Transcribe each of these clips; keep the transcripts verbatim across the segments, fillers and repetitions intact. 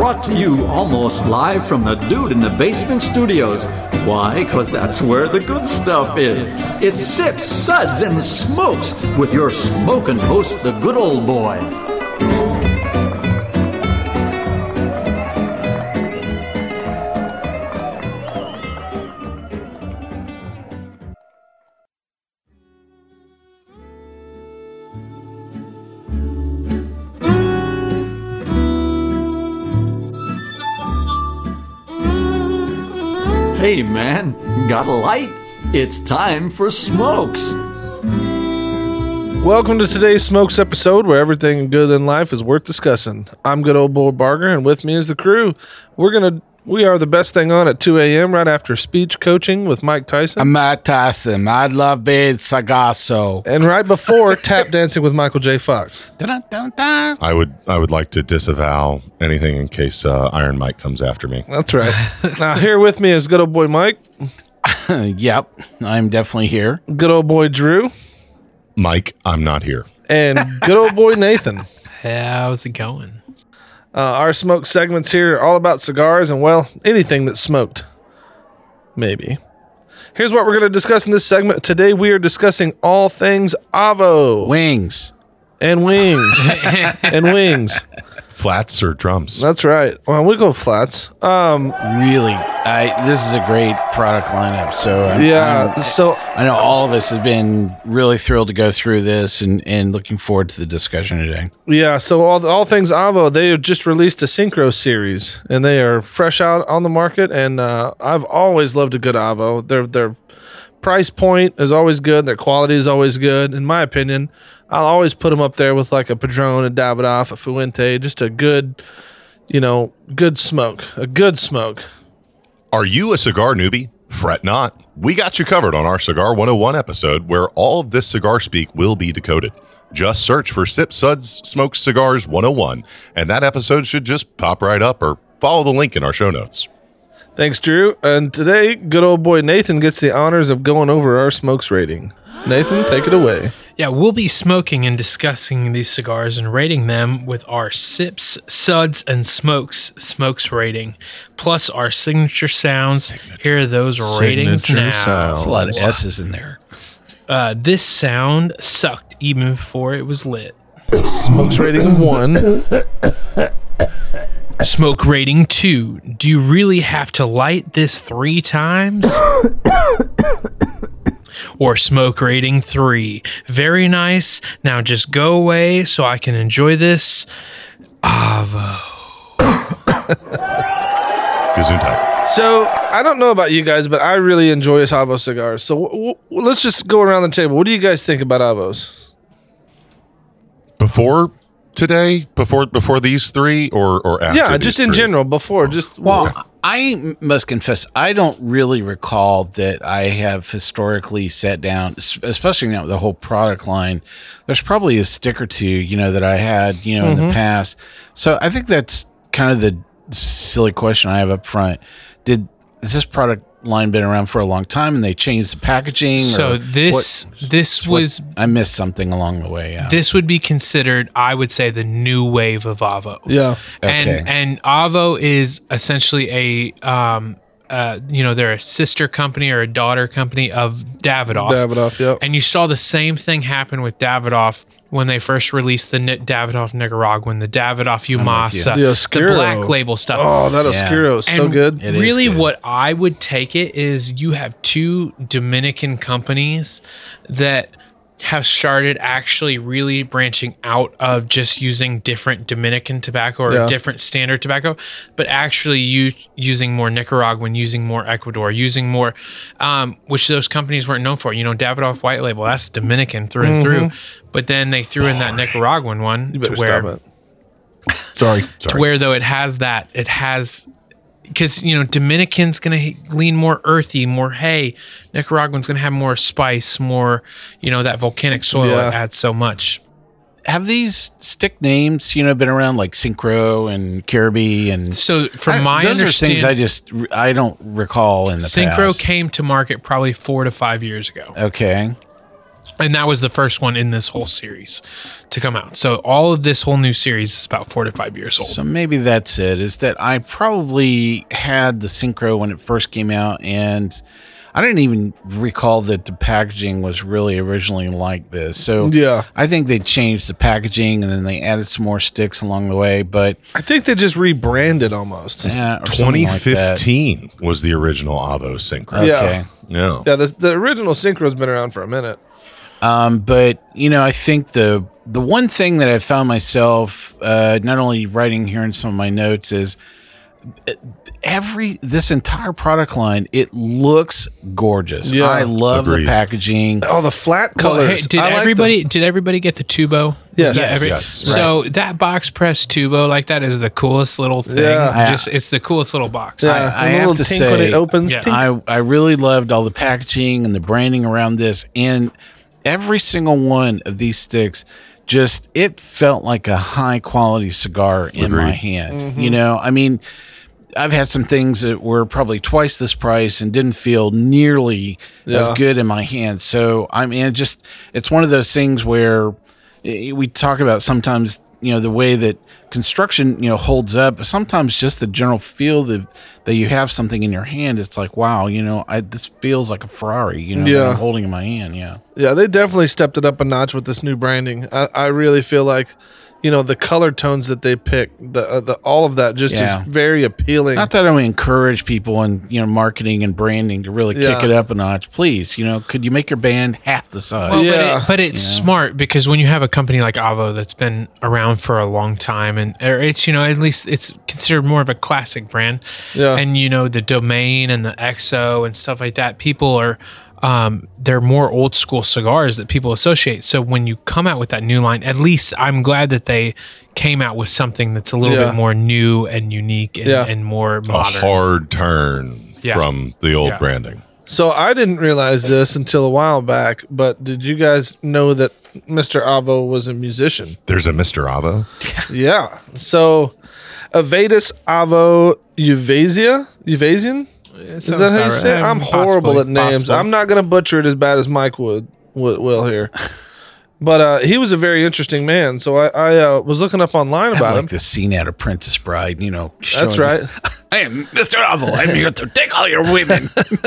brought to you almost live from the Dude in the Basement Studios. Why? Because that's where the good stuff is. It's Sips, Suds, and Smokes with your smoking host, the Good Old Boys. Hey man, got a light? It's time for Smokes. Welcome to today's Smokes episode where everything good in life is worth discussing. I'm Good Old Boy Barger and with me is the crew. We're gonna we are the best thing on at two a.m. right after speech coaching with Mike Tyson. I'm Mike Tyson. I love it, Sagasso. And right before tap dancing with Michael J. Fox. Dun, dun, dun. I would I would like to disavow anything in case uh, Iron Mike comes after me. That's right. Now here with me is Good Old Boy Mike. Yep, I'm definitely here. Good Old Boy Drew. Mike, I'm not here. And Good Old Boy Nathan. How's it going? Uh, our smoke segments here are all about cigars and, well, anything that's smoked. Maybe. Here's what we're going to discuss in this segment. Today we are discussing all things Avo. Wings. And wings. and wings. Flats or drums? That's right. Well, we go flats. Um, really, I this is a great product lineup. So I'm, yeah, I'm, so I know all of us have been really thrilled to go through this and, and looking forward to the discussion today. Yeah, so all all things Avo, they have just released a Synchro series, and they are fresh out on the market. And uh, I've always loved a good Avo. Their their price point is always good. Their quality is always good, in my opinion. I'll always put them up there with like a Padron, a Davidoff, a Fuente, just a good, you know, good smoke, a good smoke. Are you a cigar newbie? Fret not. We got you covered on our Cigar one oh one episode where all of this cigar speak will be decoded. Just search for Sip Suds Smokes Cigars one oh one, and that episode should just pop right up, or follow the link in our show notes. Thanks, Drew. And today, good old boy Nathan gets the honors of going over our smokes rating. Nathan, take it away. Yeah, we'll be smoking and discussing these cigars and rating them with our Sips, Suds, and Smokes smokes rating, plus our signature sounds. Signature. Here are those ratings signature now. Sound. There's a lot of S's in there. Uh, this sound sucked even before it was lit. Smokes rating of one. Smoke rating two. Do you really have to light this three times? Or smoke rating three. Very nice. Now just go away so I can enjoy this. Avo. Gesundheit. So, I don't know about you guys, but I really enjoy Avo cigars. So, w- w- let's just go around the table. What do you guys think about Avos? Before today? Before before these three? Or, or after Yeah, these just in three? general. Before. just Well, I must confess, I don't really recall that I have historically sat down, especially now the whole product line. There's probably a stick or two, you know, that I had, you know, mm-hmm. in the past. So I think that's kind of the silly question I have up front. Did has this product line been around for a long time and they changed the packaging? So or this what, this what, was I missed something along the way. Yeah. This would be considered, I would say, the new wave of Avo. Yeah. Okay. And and Avo is essentially a um uh you know, they're a sister company or a daughter company of Davidoff. Davidoff, yeah. And you saw the same thing happen with Davidoff when they first released the Davidoff Nicaraguan, the Davidoff Umasa, The Oscuro. the black label stuff. Oh, that Yeah. Oscuro is so And good. It is really, good. what I would take it is you have two Dominican companies that have started actually really branching out of just using different Dominican tobacco or Yeah. different standard tobacco, but actually you using more Nicaraguan, using more Ecuador, using more, um, which those companies weren't known for. You know, Davidoff White Label, that's Dominican through and through. But then they threw in that Nicaraguan one You to better where, stop it. Sorry. to Sorry. where though it has that, it has, because, you know, Dominican's going to lean more earthy, more hay. Nicaraguan's going to have more spice, more, you know, that volcanic soil Yeah. that adds so much. Have these stick names, you know, been around like Synchro and Kirby and So from I- my those are things understanding, I just I don't recall in the Synchro past. came to market probably four to five years ago. Okay. And that was the first one in this whole series to come out. So all of this whole new series is about four to five years old. So maybe that's it, is that I probably had the Syncro when it first came out, and I didn't even recall that the packaging was really originally like this. So Yeah. I think they changed the packaging and then they added some more sticks along the way. But I think they just rebranded almost. yeah, or something twenty like that. fifteen was the original Avo Synchro. Yeah. Okay. Yeah. Yeah, the, the original Synchro's been around for a minute. Um, but you know, I think the the one thing that I found myself uh, not only writing here in some of my notes is every this entire product line, it looks gorgeous. Yeah. I love Agreed. the packaging. Oh, the flat Well, colors. hey, did I like everybody the- did everybody get the Tubo? Yes. Yeah, Yes. Yes. So that box press Tubo like that is the coolest little thing. Yeah. Just it's the coolest little box. yeah, I- and I the have little to tink when say- it opens. Yeah. tink. I I really loved all the packaging and the branding around this, and every single one of these sticks. Just it felt like a high quality cigar in my Agreed. hand. Mm-hmm. You know, I mean, I've had some things that were probably twice this price and didn't feel nearly as Yeah. good in my hand. So I mean, it just it's one of those things where eh, we talk about sometimes, you know, the way that construction, you know, holds up. But sometimes just the general feel that that you have something in your hand, it's like, wow, you know, I this feels like a Ferrari, you know, that Yeah. I'm holding in my hand. Yeah. Yeah, they definitely stepped it up a notch with this new branding. I, I really feel like, you know, the color tones that they pick, the, uh, the all of that just Yeah. is very appealing. Not that I would encourage people in, you know, marketing and branding to really Yeah. kick it up a notch. Please, you know, could you make your band half the size? Well, Yeah. but, it, but it's smart because when you have a company like Avo that's been around for a long time, and or it's you know at least it's considered more of a classic brand, Yeah. and you know the domain and the X O and stuff like that, people are. Um, they're more old school cigars that people associate. So when you come out with that new line, at least I'm glad that they came out with something that's a little Yeah. bit more new and unique and, Yeah. and more A modern. hard turn Yeah. from the old Yeah. branding. So I didn't realize this until a while back, but did you guys know that Mister Avo was a musician? There's a Mister Avo. Yeah. So Avedis Avo Uvasia? Uvasian? Is that how you say it? I'm horrible at names. I'm not going to butcher it as bad as Mike would, would will here. But uh, he was a very interesting man. So I, I uh, was looking up online I about like him. the scene out of Princess Bride, you know. That's showing- right. I am Mister Oval. I'm here to take all your women.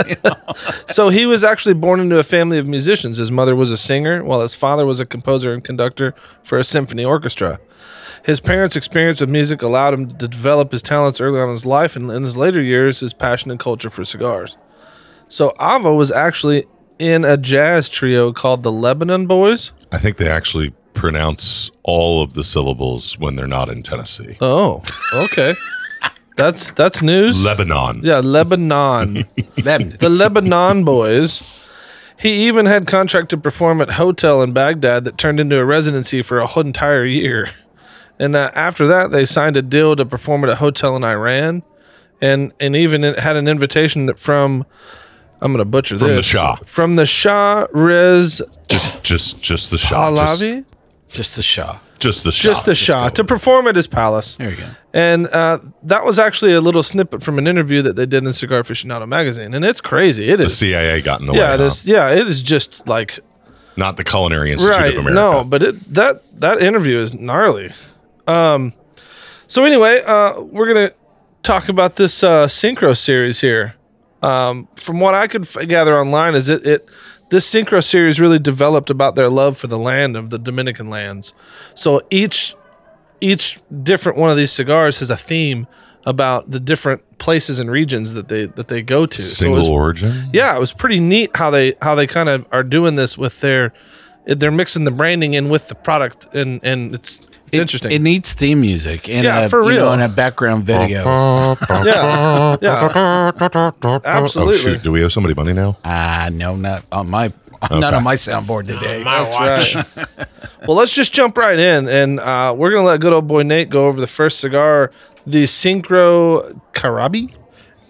So he was actually born into a family of musicians. His mother was a singer, while his father was a composer and conductor for a symphony orchestra. His parents' experience of music allowed him to develop his talents early on in his life, and in his later years, his passion and culture for cigars. So Avo was actually in a jazz trio called the Lebanon Boys. I think they actually pronounce all of the syllables when they're not in Tennessee. Oh, okay. That's that's news. Lebanon. Yeah, Lebanon. Lebanon. The Lebanon Boys. He even had contract to perform at hotel in Baghdad that turned into a residency for a whole entire year. And uh, after that, they signed a deal to perform at a hotel in Iran, and and even it had an invitation that from I'm going to butcher From the this Shah. from the Shah Rez Just, just, just the Shah. Just, Pahlavi, Just the Shah. just the Shah. just the Shah, to perform at his palace. There you go. And uh, that was actually a little snippet from an interview that they did in Cigar Aficionado magazine, and it's crazy. It The is. C I A got in the way. Yeah, huh? this. Yeah, it is just like Not the Culinary Institute right. of America. No, but it that that interview is gnarly. Um, so anyway, uh, we're gonna talk about this uh, Syncro series here. Um, from what I could f- gather online, is it it this Syncro series really developed about their love for the land of the Dominican lands. So each each different one of these cigars has a theme about the different places and regions that they that they go to. So it Single was- origin. yeah, it was pretty neat how they how they kind of are doing this with their they're mixing the branding in with the product, and and it's it's It- interesting. It needs theme music and Yeah, a, for you know, real. and a background video. yeah, yeah, absolutely. Oh shoot! Do we owe somebody money now? Ah, no, not on my not on my soundboard today. That's right. Well, let's just jump right in, and uh, we're gonna let good old boy Nate go over the first cigar, the Syncro Carabi.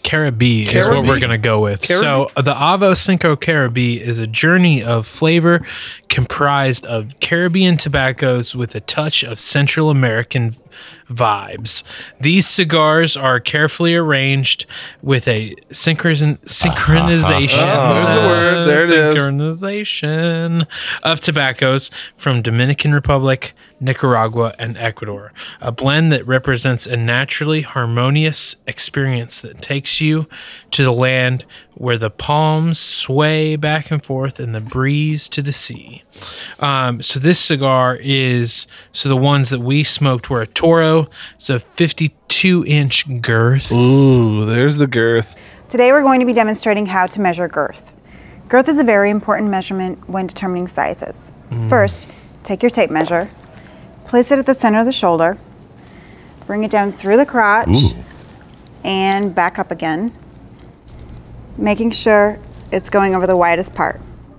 Caribe is Caribe? what we're going to go with. Caribe? So uh, the Avo Cinco Caribe is a journey of flavor comprised of Caribbean tobaccos with a touch of Central American vibes. These cigars are carefully arranged with a synchron- synchronization. Oh, there's the word. There it is. Synchronization of tobaccos from Dominican Republic, Nicaragua, and Ecuador. A blend that represents a naturally harmonious experience that takes you to the land where the palms sway back and forth and the breeze to the sea. Um, so this cigar is, so the ones that we smoked were a Toro. It's a fifty-two inch girth. Ooh, there's the girth. Today we're going to be demonstrating how to measure girth. Girth is a very important measurement when determining sizes. Mm. First, take your tape measure, place it at the center of the shoulder, bring it down through the crotch, Ooh. and back up again, making sure it's going over the widest part.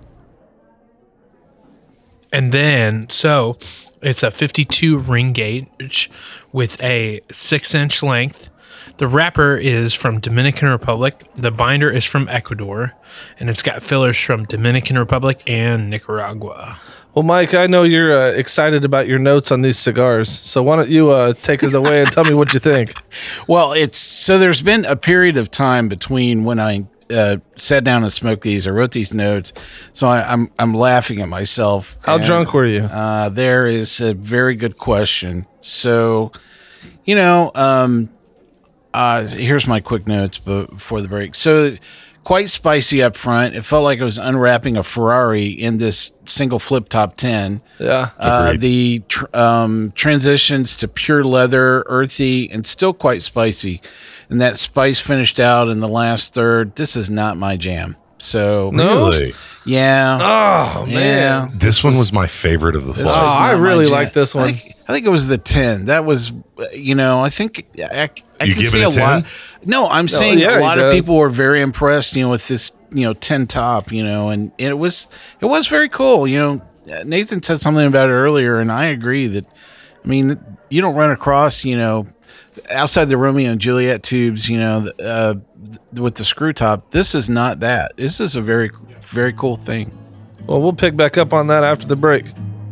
And then, so it's a fifty-two ring gauge with a six inch length. The wrapper is from Dominican Republic. The binder is from Ecuador. And it's got fillers from Dominican Republic and Nicaragua. Well, Mike, I know you're uh, excited about your notes on these cigars. So why don't you uh, take it away and tell me what you think? Well, it's so there's been a period of time between when I uh, sat down and smoked these. I wrote these notes, so I, I'm I'm laughing at myself. How and, drunk were you? Uh, there is a very good question. So, you know, um, uh, here's my quick notes before the break. So, quite spicy up front. It felt like I was unwrapping a Ferrari in this single flip top ten. Yeah. Uh, the tr- um, transitions to pure leather, earthy, and still quite spicy. And that spice finished out in the last third. This is not my jam. So, no? Really? Yeah. Oh, man. Yeah. This one was my favorite of the This Oh, five. was I not my really jam. like this one. I think, I think it was the ten. That was, you know, I think I, I You can give see it a a lot. ten? No, I'm saying yeah, a he lot of does. people were very impressed, you know, with this, you know, ten top, you know, and, and it was it was very cool. You know, Nathan said something about it earlier, and I agree that, I mean, you don't run across, you know, outside the Romeo and Juliet tubes, you know, uh, with the screw top. This is not that. This is a very, very cool thing. Well, we'll pick back up on that after the break.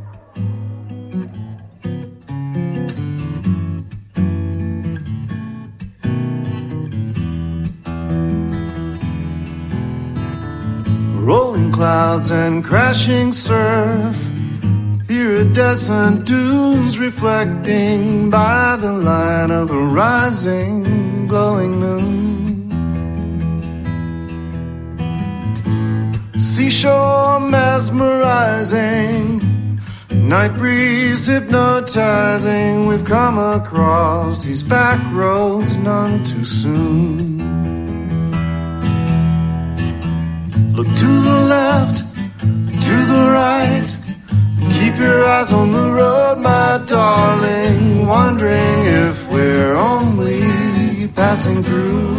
Rolling clouds and crashing surf, iridescent dunes reflecting by the light of a rising, glowing moon. Seashore mesmerizing, night breeze hypnotizing. We've come across these back roads none too soon. Look to the left, to the right. Keep your eyes on the road, my darling. Wondering if we're only passing through.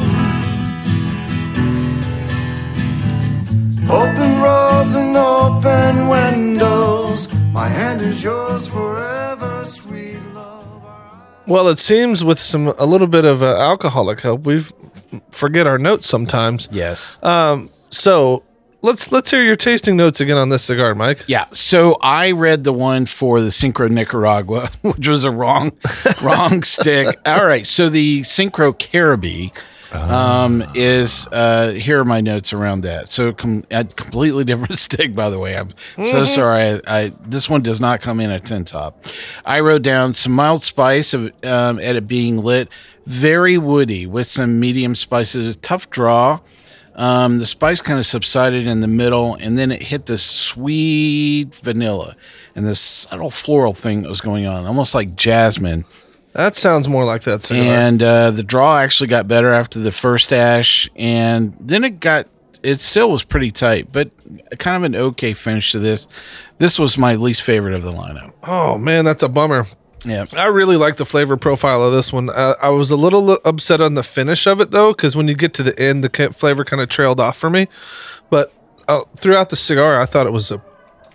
Open roads and open windows. My hand is yours forever, sweet love. Well, it seems with some a little bit of uh, alcoholic help, we forget our notes sometimes. Yes. Um. So let's let's hear your tasting notes again on this cigar, Mike. Yeah, so I read the one for the Syncro Nicaragua, which was a wrong, wrong stick. All right, so the Syncro Caribe um, is uh, here are my notes around that. So com- a completely different stick, by the way. I'm mm-hmm. so sorry. I, I this one does not come in a tin top. I wrote down some mild spice of um, at it being lit, very woody with some medium spices, tough draw. Um, the spice kind of subsided in the middle, and then it hit this sweet vanilla and this subtle floral thing that was going on, almost like jasmine. That sounds more like that cigar. And uh, the draw actually got better after the first ash, and then it got, it still was pretty tight, but kind of an okay finish to this. This was my least favorite of the lineup. Oh, man, that's a bummer. Yeah, I really like the flavor profile of this one. Uh, I was a little upset on the finish of it, though, because when you get to the end, the flavor kind of trailed off for me. But uh, throughout the cigar, I thought it was a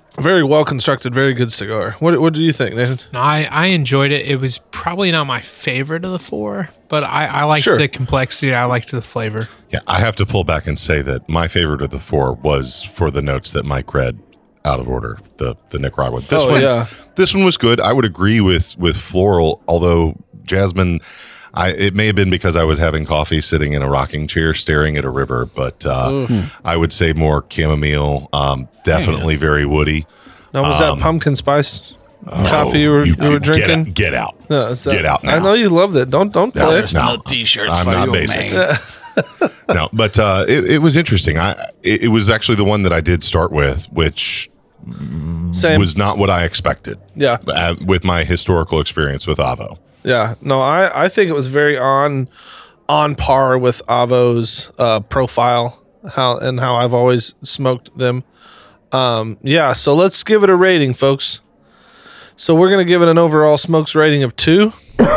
Very well constructed, very good cigar. What What do you think, Nathan? No, I, I enjoyed it. It was probably not my favorite of the four, but I, I liked Sure. the complexity. I liked the flavor. Yeah, I have to pull back and say that my favorite of the four was for the notes that Mike read out of order, the the Nicaragua. This Oh, one, yeah. this one was good. I would agree with with floral, although jasmine. I, it may have been because I was having coffee sitting in a rocking chair staring at a river, but uh, I would say more chamomile, um, definitely very woody. Now, was that pumpkin spice coffee you were, you, Um, you- were get drinking? out- Get out. No, is that- Get out now. I know you loved it. Don't don't No, play there's it. no- No t-shirts I'm for not you, basic. man. No, but uh, it, it was interesting. I it, it was actually the one that I did start with, which Same. was not what I expected. Yeah. uh, with my historical experience with Avo. Yeah, no, I, I think it was very on on par with Avo's uh, profile, how and how I've always smoked them. Um, yeah, so let's give it a rating, folks. So we're gonna give it an overall smokes rating of two.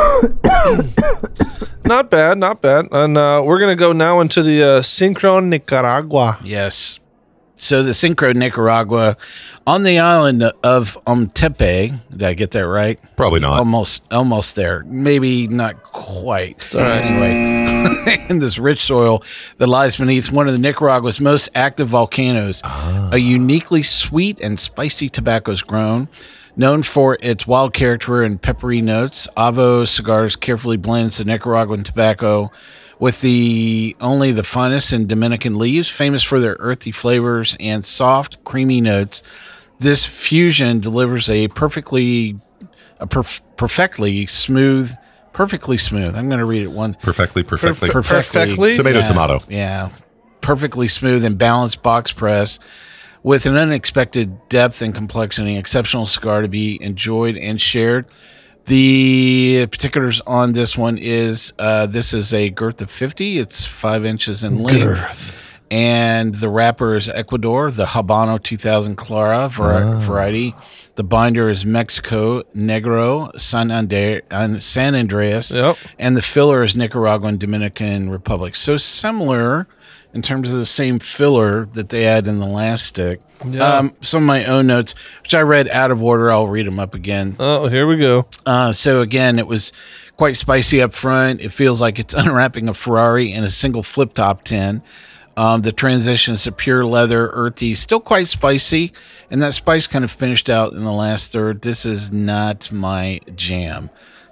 Not bad, not bad. And uh, we're gonna go now into the uh, Synchron Nicaragua. Yes. So the Synchro Nicaragua on the island of Ometepe. Did I get that right? Probably not. Almost, almost there. Maybe not quite. all right. Anyway, in this rich soil that lies beneath one of the Nicaragua's most active volcanoes, a uniquely sweet and spicy tobacco is grown. Known for its wild character and peppery notes, Avo Cigars carefully blends the Nicaraguan tobacco with the only the finest and Dominican leaves, famous for their earthy flavors and soft, creamy notes. This fusion delivers a perfectly, a perf- perfectly smooth, perfectly smooth. I'm going to read it one. Perfectly, perfectly. Perf- Perfectly? Tomato, yeah, tomato. Yeah, perfectly smooth and balanced box press with an unexpected depth and complexity. Exceptional cigar to be enjoyed and shared. The particulars on this one is uh, this is a girth of fifty. It's five inches in length. And the wrapper is Ecuador, the Habano two thousand Clara var- variety. The binder is Mexico, Negro, San, Andre- uh, San Andreas. Yep. And the filler is Nicaraguan Dominican Republic. So similar in terms of the same filler that they had in the last stick. Yeah. Um, some of my own notes, which I read out of order. I'll read them up again. Oh, here we go. Uh, so again, it was quite spicy up front. It feels like it's unwrapping a Ferrari in a single flip top tin. Um, the transition is to pure leather, earthy, still quite spicy, and that spice kind of finished out in the last third. This is not my jam.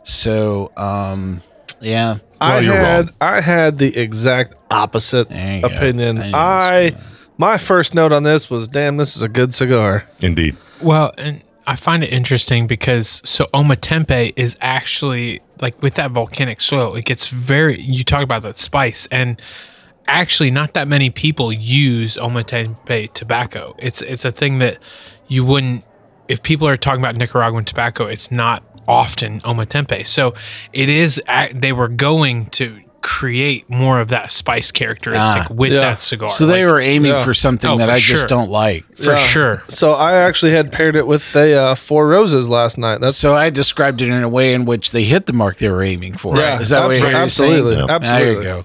So, um, yeah. I you're had wrong. I had the exact opposite There you go. opinion. I knew I, this my first note on this was, damn, this is a good cigar. Indeed. Well, and I find it interesting because so Ometepe is actually like with that volcanic soil, it gets very, you talk about that spice, and actually not that many people use Ometepe tobacco. It's it's a thing that you wouldn't, if people are talking about Nicaraguan tobacco, it's not often Ometepe. So it is, ac- they were going to create more of that spice characteristic Ah, with yeah. that cigar. So they Like, were aiming yeah. for something Oh, that for I sure. just don't like. for Yeah. sure. So I actually had paired it with a uh, Four Roses last night. That's So I described it in a way in which they hit the mark they were aiming for. Yeah, Is that what you're absolutely, saying? absolutely. There you go.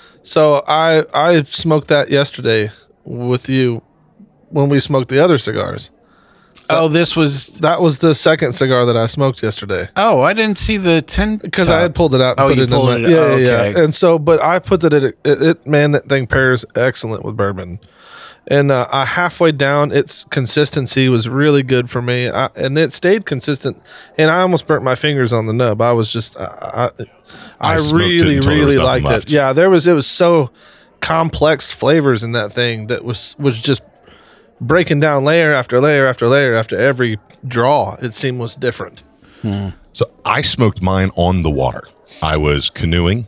So I I smoked that yesterday with you when we smoked the other cigars. Oh, this was. That was the second cigar that I smoked yesterday. Oh, I didn't see the tin. Because I had pulled it out and Oh, put you it pulled in my, it- yeah, oh, yeah, okay. yeah. And so, but I put that it, it, it, man, that thing pairs excellent with bourbon. And uh, I halfway down, its consistency was really good for me, I, and it stayed consistent. And I almost burnt my fingers on the nub. I was just, I, I, I, I smoked it really, until there was really nothing liked left. it. Yeah, there was, it was so complex flavors in that thing that was was just breaking down layer after layer after layer after every draw. It seemed was different. So I smoked mine on the water. I was canoeing,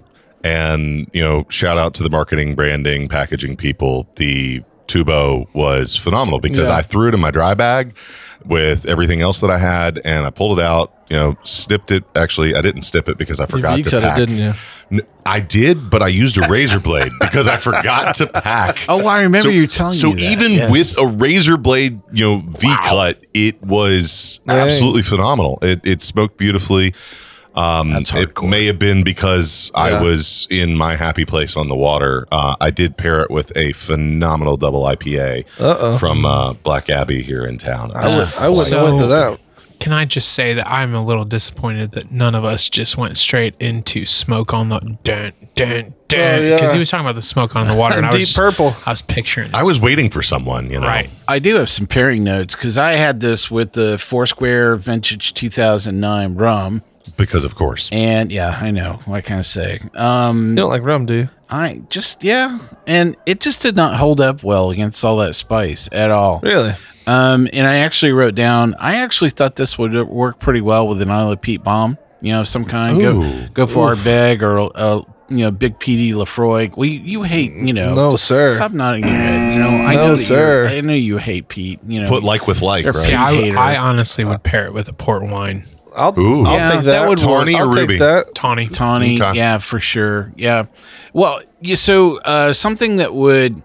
and you know, shout out to the marketing, branding, packaging people. The tubo was phenomenal because Yeah. I threw it in my dry bag with everything else that I had, and I pulled it out. You know, snipped it. Actually, I didn't snip it because I forgot You to cut pack. it, didn't you? N- I did, but I used a razor blade because I forgot to pack. Oh, I remember so, you telling so me that. even Yes. with a razor blade, you know, V cut, it was Dang. absolutely phenomenal. It, it smoked beautifully. Um, That's it hardcore. may have been because I Yeah. was in my happy place on the water. Uh, I did pair it with a phenomenal double I P A Uh-oh. from uh, Black Abbey here in town. I would. I wouldn't So- have went to that. Can I just say that I'm a little disappointed that none of us just went straight into smoke on the dun dun dun Oh, yeah. because he was talking about the smoke on the water and I was Deep just- Purple. I was picturing it. I was waiting for someone, you know. Right. I do have some pairing notes because I had this with the Foursquare Vintage two thousand nine rum. Because of course. And yeah, I know. What can I say? Um, You don't like rum, do you? I just, yeah. And it just did not hold up well against all that spice at all. Really? Um, and I actually wrote down, I actually thought this would work pretty well with an Isle of Peat bomb, you know, of some kind. Ooh. Go go for Oof. our bag or, uh, you know, Big P D Lafroy. Well, you, you hate, you know. No, sir. Stop nodding your head. You know, I No, know that sir. you're- I know you hate Pete. You know, Put like with like, They're right? See, I, hater. I honestly would pair it with a port wine. I'll. Ooh. I'll Yeah, take that that. would Tawny or I'll take Ruby? that. Tawny. Tawny, Okay. yeah, for sure. Yeah. Well, yeah, so uh, something that would,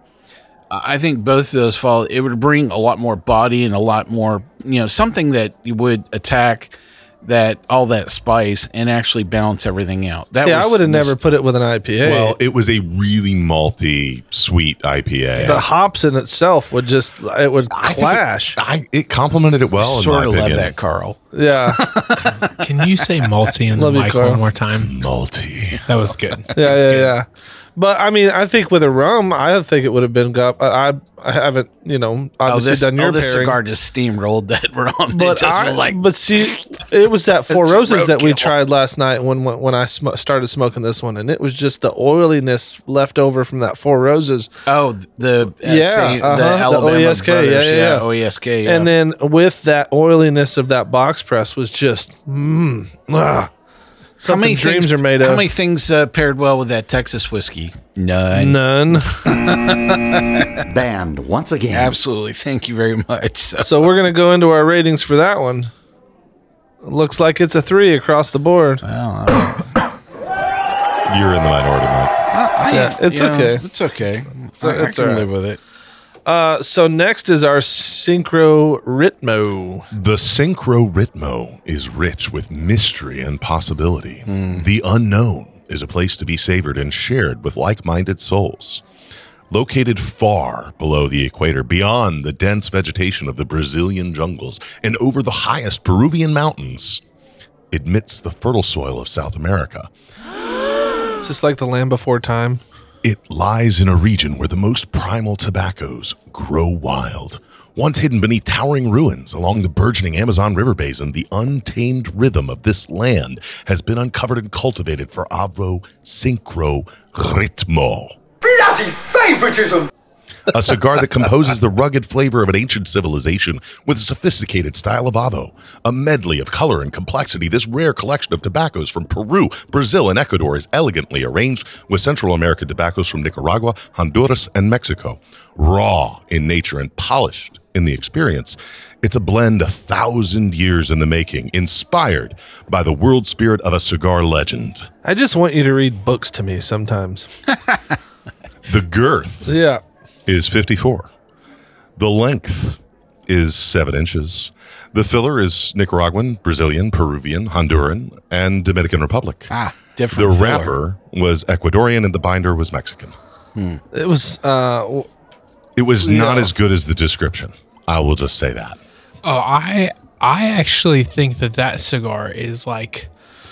I think both of those fall, it would bring a lot more body and a lot more, you know, something that you would attack that, all that spice and actually balance everything out. That See, I was would have mis- never put it with an I P A. Well, it was a really malty, sweet I P A. the hops in itself would just it would I think clash. It, I, it complemented it well. in sort my of love opinion. that, Carl. yeah, Can you say malty in the Love you, mic Carl. one more time? Malty. That was good. That yeah, was yeah, good. yeah. But I mean, I think with a rum, I think it would have been got. I, I I haven't, you know, Oh, obviously this, done your oh, this pairing. cigar just steamrolled that rum. It But just I, was like, but see, it was that Four It's Roses that we roadkill. tried last night when when when I sm- started smoking this one, and it was just the oiliness left over from that Four Roses. oh, the, uh, Yeah, same- uh-huh, the the Alabama O E S K, brothers, yeah, yeah, yeah. O E S K, yeah. And then with that oiliness of that box press was just mm, ah, How many something dreams things are made How of. many things uh, paired well with that Texas whiskey? None. None. Banned once again. Absolutely. Thank you very much. So, So we're gonna go into our ratings for that one. Looks like it's a three across the board. well, You're in the minority, Mike. I, I, Yeah, it's you know, okay. It's okay. So I, I it's can all right. live with it. Uh, so next is our Synchro Ritmo. The Synchro Ritmo is rich with mystery and possibility. The unknown is a place to be savored and shared with like-minded souls. Located far below the equator, beyond the dense vegetation of the Brazilian jungles, and over the highest Peruvian mountains, it meets the fertile soil of South America. It's just like the Land Before Time. It lies in a region where the most primal tobaccos grow wild. Once hidden beneath towering ruins along the burgeoning Amazon River basin, the untamed rhythm of this land has been uncovered and cultivated for Avo Synchro Ritmo. Bloody favoritism! A cigar that composes the rugged flavor of an ancient civilization with a sophisticated style of Avo. A medley of color and complexity, this rare collection of tobaccos from Peru, Brazil, and Ecuador is elegantly arranged with Central American tobaccos from Nicaragua, Honduras, and Mexico. Raw in nature and polished in the experience, it's a blend a thousand years in the making, inspired by the world spirit of a cigar legend. I just want you to read books to me sometimes. The girth Yeah. is fifty-four. The length is seven inches. The filler is Nicaraguan, Brazilian, Peruvian, Honduran, and Dominican Republic. Ah, The different. filler. wrapper was Ecuadorian and the binder was Mexican. It was uh w- It was not Yeah. as good as the description. I will just say that. Oh, I I actually think that that cigar is like,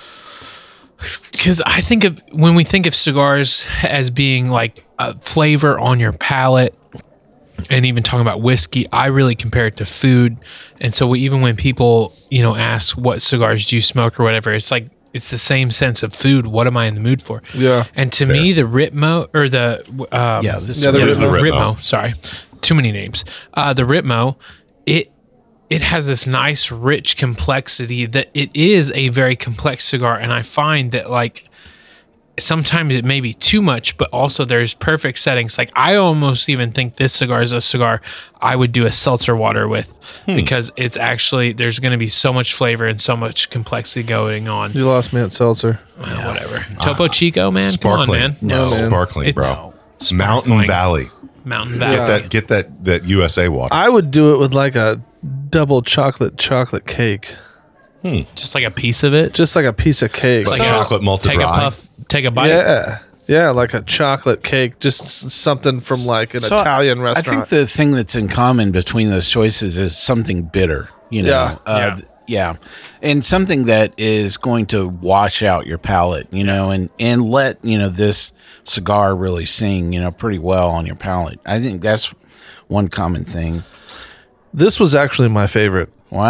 because I think of when we think of cigars as being like a flavor on your palate, and even talking about whiskey, I really compare it to food. And so we, even when people you know ask what cigars do you smoke or whatever, it's like it's the same sense of food. What am I in the mood for? Yeah. And to me, the Ritmo or the um, Yeah, this Yeah, the yeah, Ritmo. the Ritmo. Ritmo. Sorry, too many names. Uh, the Ritmo, it it has this nice, rich complexity that it is a very complex cigar, and I find that like sometimes it may be too much, but also there's perfect settings. Like I almost even think this cigar is a cigar I would do a seltzer water with because it's actually there's going to be so much flavor and so much complexity going on. you lost me at seltzer. Well, whatever. Topo Chico, man. Sparkling. Come on, man. No, man. Sparkling, It's bro. Mountain Valley. Mountain Get Valley. that get that that U S A water. I would do it with like a double chocolate chocolate cake. Just like a piece of it. just like a piece of cake. Like chocolate malted Take a rye. puff, take a bite. yeah, yeah, like a chocolate cake, just s- something from like an So I- Italian I restaurant. think the thing that's in common between those choices is something bitter, you know. Yeah. Uh, Yeah. th- yeah. And something that is going to wash out your palate, you know, and, and let, you know, this cigar really sing, you know, pretty well on your palate. I think that's one common thing. This was actually my favorite.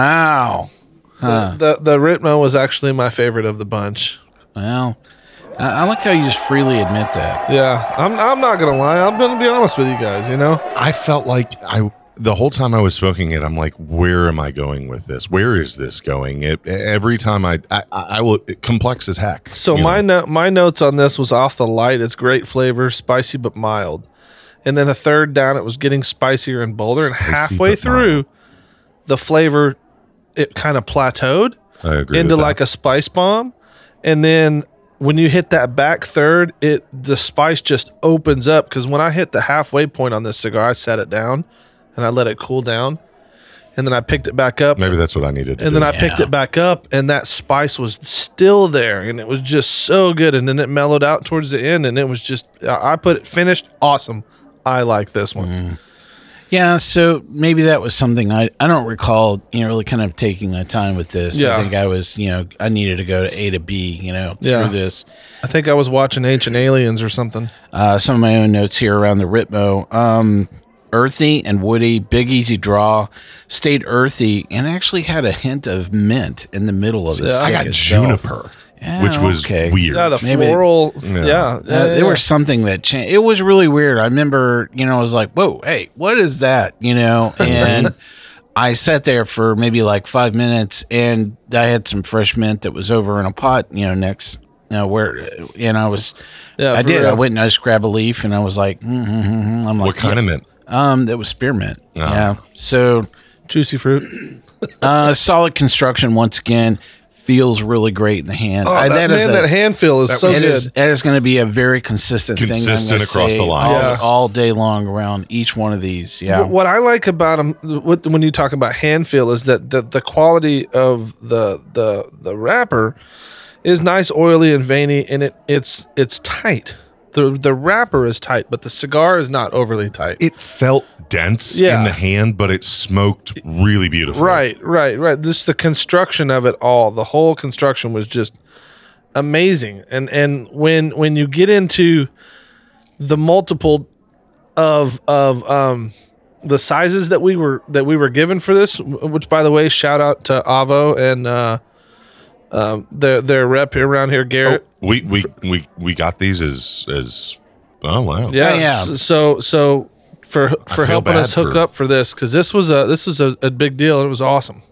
Wow. Huh. The the Ritmo was actually my favorite of the bunch. Well, I, I like how you just freely admit that. Yeah, I'm I'm not gonna lie. I'm gonna be honest with you guys. You know, I felt like I the whole time I was smoking it, I'm like, where am I going with this? Where is this going? It, every time I, I, I will it, complex as heck. so you my know? no, my notes on this was off the light. It's great flavor, spicy but mild. And then a third down, it was getting spicier and bolder. And Spicy halfway but through, mild. the flavor it kind of plateaued I agree into with that. like a spice bomb. And then when you hit that back third, it the spice just opens up. Because when I hit the halfway point on this cigar, I set it down and I let it cool down. And then I picked it back up. Maybe that's what I needed to And do. then I picked it back up, and that spice was still there, and it was just so good. And then it mellowed out towards the end, and it was just I I put it finished awesome. I like this one. Yeah, so maybe that was something I, I don't recall, you know, really kind of taking my time with this. Yeah. I think I was, you know, I needed to go to A to B, you know, through Yeah. this. I think I was watching Ancient Aliens or something. Uh, some of my own notes here around the Ritmo. Um, earthy and woody, big easy draw, stayed earthy, and actually had a hint of mint in the middle of the Yeah. stick I got itself. juniper, Yeah, which was okay. weird. Yeah, the Maybe- floral. Yeah. Yeah, yeah, Uh, yeah, there yeah. was something that changed. It was really weird. I remember, you know, I was like, whoa, hey, what is that? You know, and I sat there for maybe like five minutes and I had some fresh mint that was over in a pot, you know, next, you know, where, and I was, Yeah, I for did. I real. went and I just grabbed a leaf and I was like, mm-hmm, mm-hmm. I'm like, What kind yeah. of mint? Um, that was spearmint. Oh. Yeah. So, Juicy fruit. uh, solid construction once again. Feels really great in the hand. Oh, I- that, is man, a- that hand feel is so It good. is, that is going to be a very consistent, Consistent thing. I'm gonna across say the line. all, Yes. all day long around each one of these. Yeah, What, what I like about them, what, when you talk about hand feel, is that the, the quality of the the the wrapper is nice, oily, and veiny, and it it's it's tight. the The wrapper is tight, but the cigar is not overly tight. It felt dense Yeah. in the hand, but it smoked really beautifully. Right, right, right. This the construction of it all. The whole construction was just amazing. And and when when you get into the multiple of of um the sizes that we were that we were given for this, which by the way, shout out to Avo and uh um their their rep around here, Oh, Garrett. we we we we got these as as oh wow. Yeah. Oh, yeah. s- So so for for feel helping bad us hook for- up for this, because this was a this was a, a big deal and it was awesome.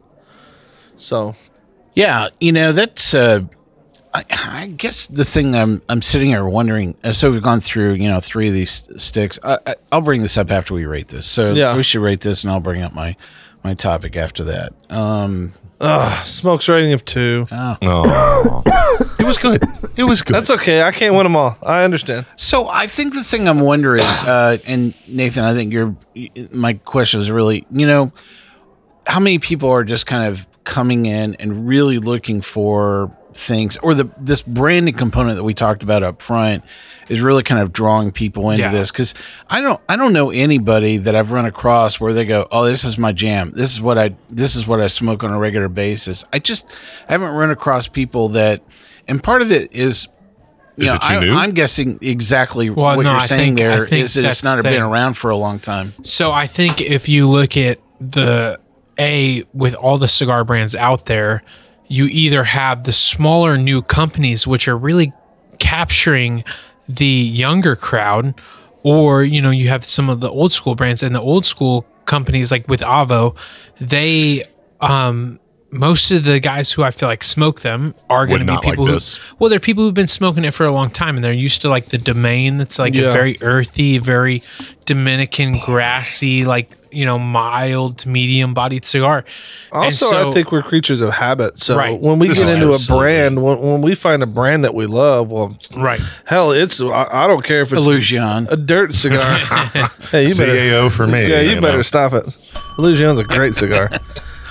So yeah. You know, that's. Uh, I, I guess the thing I'm I'm sitting here wondering. uh, So we've gone through, you know, three of these sticks. I, I, I'll bring this up after we rate this. So Yeah. we should rate this, and I'll bring up my my topic after that. Um, Ugh, Smoke's rating of two. Oh. It was good. It was good. That's okay. I can't win them all. I understand. So I think the thing I'm wondering, uh, and Nathan, I think your my question is really, you know, how many people are just kind of coming in and really looking for things, or the this branding component that we talked about up front is really kind of drawing people into Yeah. this, because I don't I don't know anybody that I've run across where they go, oh, this is my jam. This is what I this is what I smoke on a regular basis. I just I haven't run across people that, and part of it is. You Is know, it too I, new? I'm guessing exactly Well, what no, you're I saying think- I there think is that that's it's not the been thing. around for a long time. So I think if you look at the A, with all the cigar brands out there, you either have the smaller new companies which are really capturing the younger crowd, or you know you have some of the old school brands, and the old school companies like with Avo, they um most of the guys who I feel like smoke them are going to Would be not like people who, this. well, they're people who've been smoking it for a long time, and they're used to like the domain that's like Yeah. a very earthy, very Dominican, grassy, like you know, mild to medium bodied cigar. And Also, so- I think we're creatures of habit. So Right. when we This get is into a absolutely- brand, when, when we find a brand that we love, well, right. hell, it's I, I don't care if it's Illusion. a dirt cigar. Hey, you C better A O for me. yeah, you you better know. stop it. Illusion's a great cigar.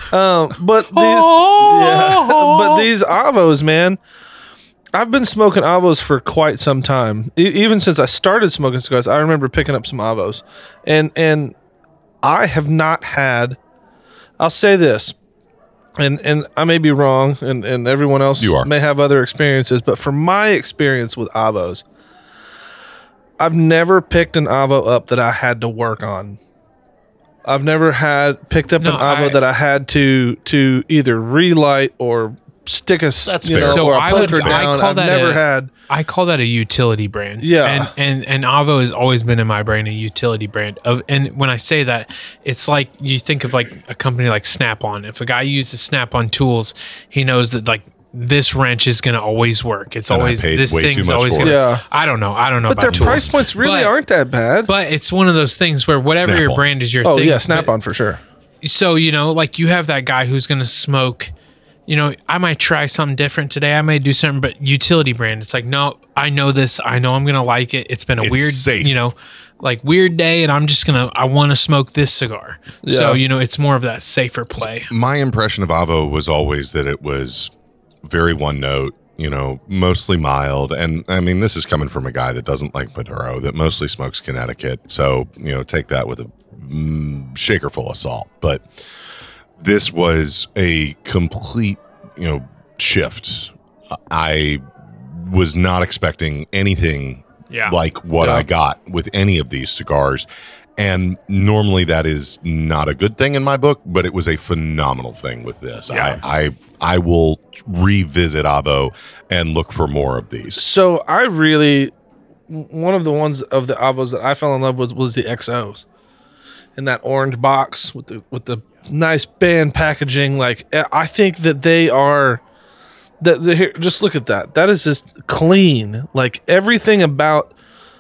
Um, but these, yeah, but these Avos, man, I've been smoking Avos for quite some time. E- even since I started smoking cigars, I remember picking up some Avos, and and I have not had. I'll say this, and and I may be wrong, and and everyone else You are. may have other experiences, but from my experience with Avos, I've never picked an Avo up that I had to work on. I've never had picked up No, an Avo I- that I had to to either relight or stick a s- That's you fair. know, So or a I would poker I down. call I've that never a- had. I call that a utility brand. Yeah. And and and Avo has always been in my brain a utility brand. Of and when I say that, it's like you think of like a company like Snap-on. If a guy uses Snap-on tools, he knows that like this wrench is going to always work. It's And I always paid this way too thing's much always for going it. to. Yeah. I don't know. I don't know But about their tools. price points really But- aren't that bad. But it's one of those things where whatever your Snap-on. brand is your oh thing. yeah, but- Snap on for sure. so you know like you have that guy who's going to smoke, you know, I might try something different today, I may do something, but utility brand, it's like, no, I know this, I know I'm going to like it, it's been a It's weird safe. you know, like weird day, and I'm just going to I want to smoke this cigar. So Yeah. you know, it's more of that safer play. My impression of Avo was always that it was very one note, you know, mostly mild. And I mean, this is coming from a guy that doesn't like Maduro, that mostly smokes Connecticut. So, you know, take that with a mm, shaker full of salt. But this was a complete, you know, shift. I was not expecting anything Yeah. like what Yeah. I got with any of these cigars. And normally that is not a good thing in my book, but it was a phenomenal thing with this. Yeah. I, I I will revisit Avo and look for more of these. So I really, one of the ones of the Avos that I fell in love with was the X Os, in that orange box with the with the nice band packaging. Like I think that they are. That the, here, just look at that. That is just clean. Like everything about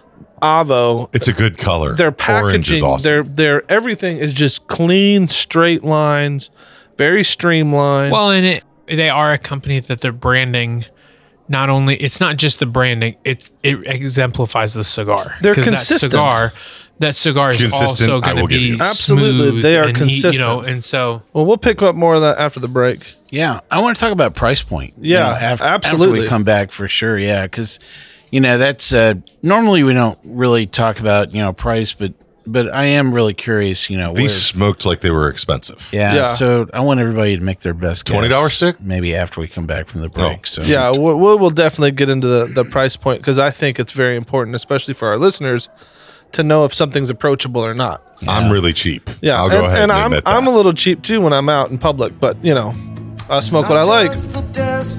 Avo, It's a good color. their Orange is packaging, awesome. their their everything is just clean, straight lines, very streamlined. Well, and it they are a company that they're branding. Not only it's not just the branding; it it exemplifies the cigar. They're 'Cause consistent. That cigar, that cigar is Consistent, also I going will to give be you. Absolutely, smooth they are and eat, you know, consistent. and so well, we'll pick up more of that after the break. Yeah, I want to talk about price point. you Yeah, know, after, After absolutely. we come back for sure. Yeah, because you know that's uh, normally we don't really talk about you know price, but but I am really curious. You know, These where- smoked like they were expensive. yeah, Yeah. So I want everybody to make their best guess, twenty dollars stick? maybe after we come back from the break. Oh. So Yeah, we'll, we'll we'll definitely get into the, the price point because I think it's very important, especially for our listeners, to know if something's approachable or not. I'm really cheap. Yeah, I'll go and, ahead and and, I'm admit that. I'm a little cheap too when I'm out in public, but you know, I smoke what I Not like. just the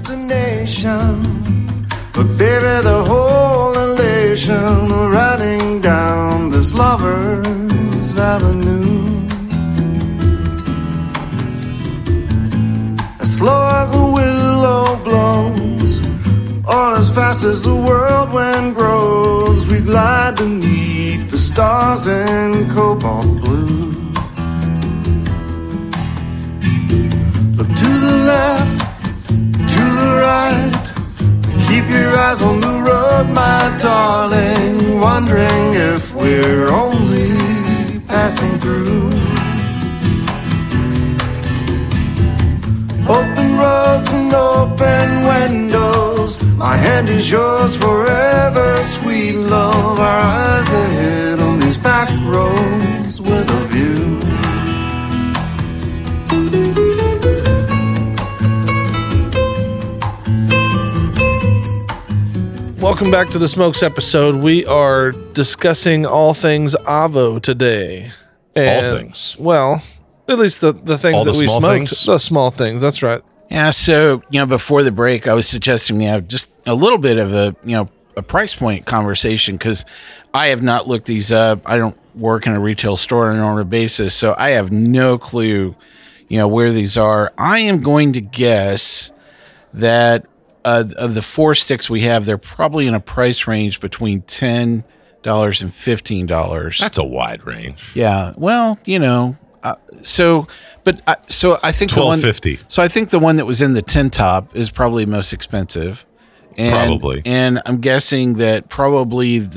destination, but baby, the whole elation of riding down this lover's avenue. As slow as a willow blows, or as fast as the world wind grows, we glide beneath the stars in cobalt blue. Look to the left, to the right. Keep your eyes on the road, my darling. Wondering if we're only passing through. Open roads and open windows. My hand is yours forever, sweet love. Our eyes ahead on these back roads with a view. Welcome back to the Smokes episode. We are discussing all things Avo today. And, things. Well, at least the, the things All that the we small smoked. things? The small things. That's right. Yeah, so you know, before the break, I was suggesting we have just a little bit of a you know a price point conversation because I have not looked these up. I don't work in a retail store on a normal basis, so I have no clue, you know, where these are. I am going to guess that uh, of the four sticks we have, they're probably in a price range between ten dollars and fifteen dollars. That's a wide range. Yeah. Well, you know, uh, so, but I, so I think the one, twelve fifty. so I think the one that was in the tin top is probably most expensive. And, Probably. And I'm guessing that probably the,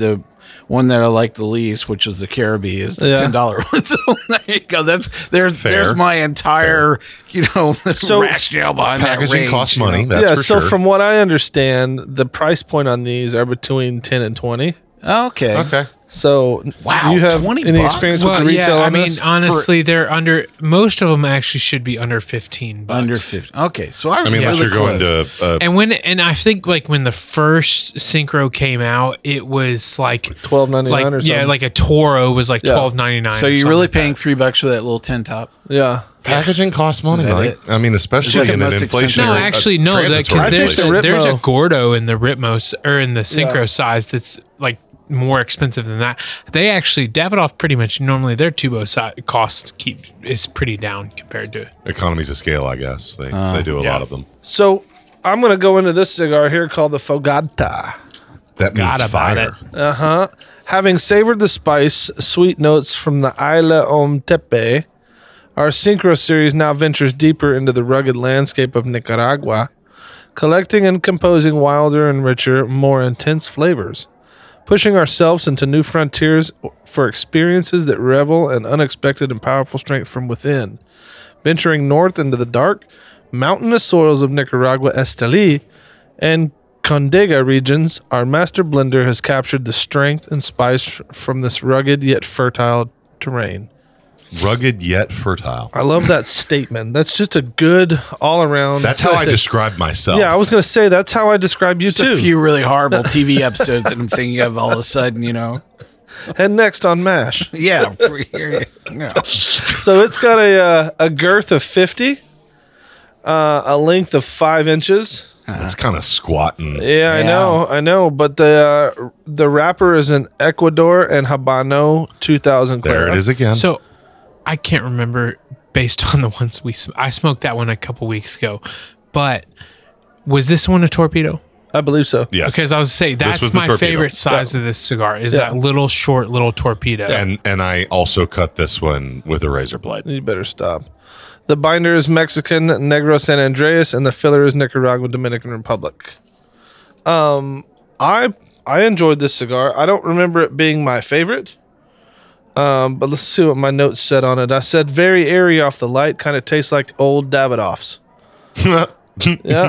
one that I like the least, which was the Caribbean, is the Yeah. ten dollar one. So there you go. That's there's Fair. there's my entire you know So- rationale behind that Packaging range, costs you know? money. That's yeah, for so sure. from what I understand, the price point on these are between ten and twenty. Okay. okay. So, Wow, do you have twenty any bucks? experience Well, with the retail yeah, I on mean, this? honestly, they're under. Most of them actually should be under fifteen. Bucks. Under fifty. Okay, so I, I mean, unless really you're going close. to uh, And when and I think like when the first Synchro came out, it was like twelve ninety like nine or something. yeah, like a Toro was like Yeah. twelve ninety nine. So you're really paying three bucks for that little ten top? yeah. packaging costs money, Is that Mike. it? I mean, especially like the in an most expensive- inflationary. No, uh, actually, no, transitory because I think there's the a, there's a Ritmo- Gordo in the Ritmos or in the Synchro Yeah. size that's like more expensive than that. They actually Davidoff pretty much normally their tubo si- costs keep is pretty down compared to. economies of scale, I guess. They they do a yeah. lot of them. So, I'm going to go into this cigar here called the Fogata. That means Forgot about fire. it. Uh huh. Having savored the spice, sweet notes from the Isla Omtepe, our Synchro series now ventures deeper into the rugged landscape of Nicaragua, collecting and composing wilder and richer, more intense flavors, pushing ourselves into new frontiers for experiences that revel in unexpected and powerful strength from within. Venturing north into the dark, mountainous soils of Nicaragua, Esteli, and Condega regions, our master blender has captured the strength and spice from this rugged yet fertile terrain. Rugged yet fertile. I love that statement. That's just a good all around. That's how I describe myself. Yeah, I was going to say that's how I describe you Just a too. few really horrible T V episodes that I'm thinking of all of a sudden, you know. And next on MASH. Yeah. for- here- yeah. So it's got a uh, a girth of fifty, uh, a length of five inches. It's kind of squatting. Yeah, I Yeah. know, I know. But the uh, the wrapper is an Ecuador and Habano two thousand. There it is again. So I can't remember based on the ones we sm- I smoked that one a couple weeks ago, but was this one a torpedo? I believe so. yes. Because I was saying This that's was the my torpedo. favorite size of this cigar is Yeah. that little short little torpedo. And and I also cut this one with a razor blade. You better stop. The binder is Mexican Negro San Andreas, and the filler is Nicaragua Dominican Republic. Um, I I enjoyed this cigar. I don't remember it being my favorite. Um, but let's see what my notes said on it. I said very airy off the light, kind of tastes like old Davidoffs. Yeah.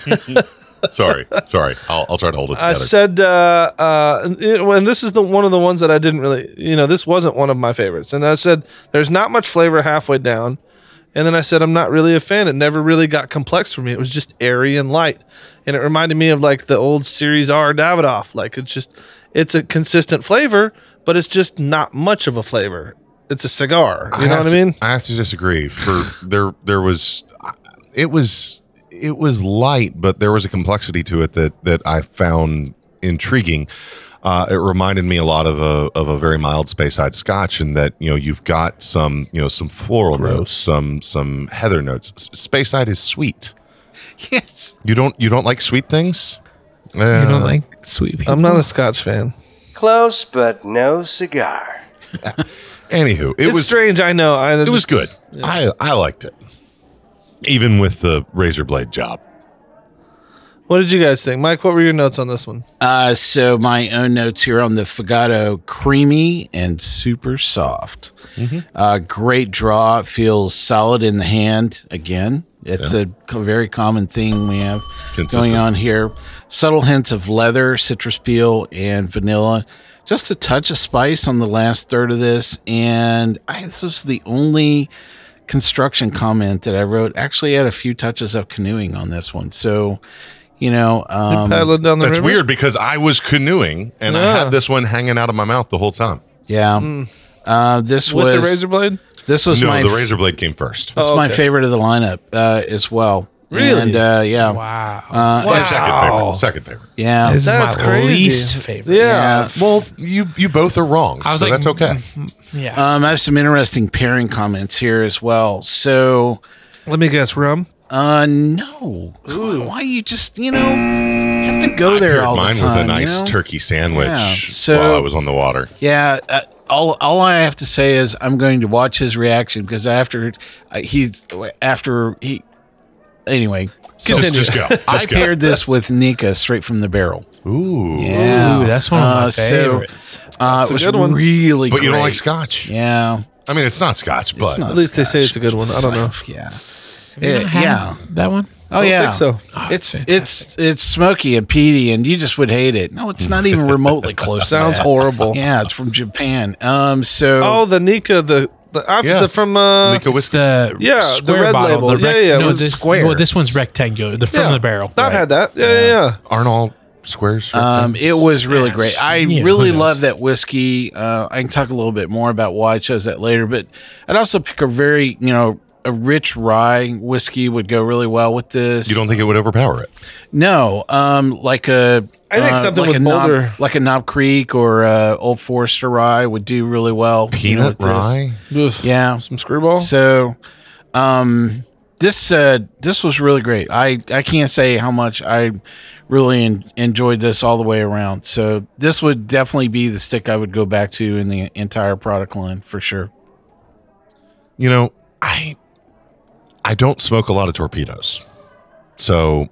sorry, sorry. I'll, I'll try to hold it together. I said, uh, uh, and, you know, and this is the one of the ones that I didn't really, you know, this wasn't one of my favorites. And I said, there's not much flavor halfway down. And then I said, I'm not really a fan. It never really got complex for me. It was just airy and light. And it reminded me of like the old Series R Davidoff. Like it's just, it's a consistent flavor, but it's just not much of a flavor. It's a cigar. You know have what to- I mean? I have to disagree. For there, there was, it was, it was light, but there was a complexity to it that that I found intriguing. Uh, it reminded me a lot of a of a very mild Speyside Scotch, in that you know you've got some you know some floral notes, some some heather notes. S- Speyside is sweet. Yes. You don't you don't like sweet things? You don't like sweet people. I'm not a Scotch fan. Close, but no cigar. Anywho, it It's was strange. I know. I it was good. I I liked it, even with the razor blade job. What did you guys think? Mike, what were your notes on this one? Uh, so my own notes here on the Fogado: creamy and super soft. Uh, great draw. Feels solid in the hand. Again, it's a co- very common thing we have Consistent. going on here. Subtle hints of leather, citrus peel, and vanilla. Just a touch of spice on the last third of this, and I, this was the only construction comment that I wrote. Actually, had a few touches of canoeing on this one. So, you know, um, Paddling down the That's river? weird because I was canoeing and I Yeah. had this one hanging out of my mouth the whole time. yeah. Uh, this With was the razor blade? this was No, my the razor blade came first. this is Oh, my okay. favorite of the lineup uh, as well. Really? And uh, yeah, Wow. Uh, My wow. second favorite. Second favorite. yeah. This is That's my crazy. least favorite. Yeah. Yeah. Well, you you both are wrong, I was so like, that's okay. Yeah. Um, I have some interesting pairing comments here as well. So, Let me guess, rum? uh, no, why you just you know have to go I there paired all mine the time? with a nice you know? turkey sandwich Yeah, so- while I was on the water. Yeah, uh, all all I have to say is I'm going to watch his reaction because after uh, he's after he anyway, so Just, just go. Just I go. paired this with Nika straight from the barrel. Ooh. Yeah, Ooh, that's one of my Uh, so, favorites. Uh, That's it a was good one. really But you don't great. like Scotch. Yeah, I mean, it's not Scotch, but it's not At least they say Scotch. it's a good one. I don't know. Yeah, Yeah, It- yeah. that one. Oh don't yeah, think so. Oh, it's it's it's it's smoky and peaty, and you just would hate it. No, it's not even remotely close. Sounds to that. horrible. Yeah, it's from Japan. Um, so Oh, the Nika, the the, I've- Yes. the from uh, Nika It's whiskey. the Yeah, the square red bottle. label. The Yeah, yeah, no, with this square. Well, this one's rectangular. The from yeah, the barrel. I've had that. Yeah, yeah, yeah. Aren't all squares? Um, it was really Yeah, great. I yeah, really who knows? love that whiskey. Uh, I can talk a little bit more about why I chose that later, but I'd also pick a very, you know, a rich rye whiskey would go really well with this. you don't think it would overpower it? No, um, like a I think uh, something like with a Knob, Boulder- like a Knob Creek or uh, Old Forester rye would do really well. you know, Peanut with this. rye? Ugh. Yeah. Some screwball. So, um, this uh, this was really great. I, I can't say how much I really en- enjoyed this all the way around. So this would definitely be the stick I would go back to in the entire product line for sure. You know, I I don't smoke a lot of torpedoes. So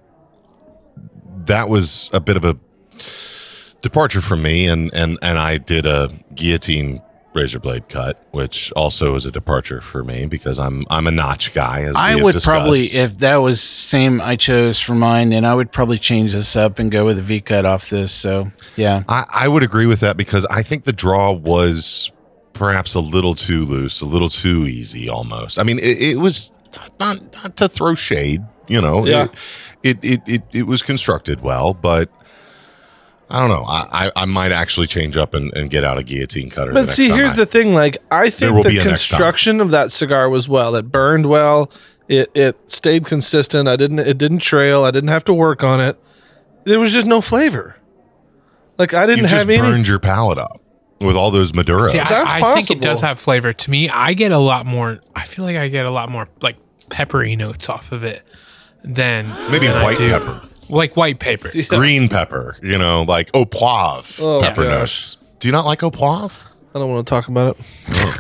that was a bit of a departure from me, and and and I did a guillotine razor blade cut, which also is a departure for me because I'm I'm a notch guy, as we I have would discussed. probably, if that was same I chose for mine, then I would probably change this up and go with a V cut off this. So yeah, I, I would agree with that because I think the draw was perhaps a little too loose, a little too easy almost. I mean, it, it was not, not to throw shade, you know, Yeah. it, it, it, it, it was constructed well, but I don't know. I, I, I might actually change up and, and get out a guillotine cutter. the But next see, time here's I- the thing. Like, I There will think be the a next time. construction of that cigar was well. It burned well. It it stayed consistent. I didn't. It didn't trail. I didn't have to work on it. There was just no flavor. Like I you didn't just have any. burned your palate up with all those Maduros. See, I, That's I think it possible. does have flavor. To me, I get a lot more. I feel like I get a lot more like peppery notes off of it than Maybe than I white do- pepper, like white pepper. green pepper, you know, like au poivre Oh, pepper gosh. notes. Do you not like au poivre? I don't want to talk about it.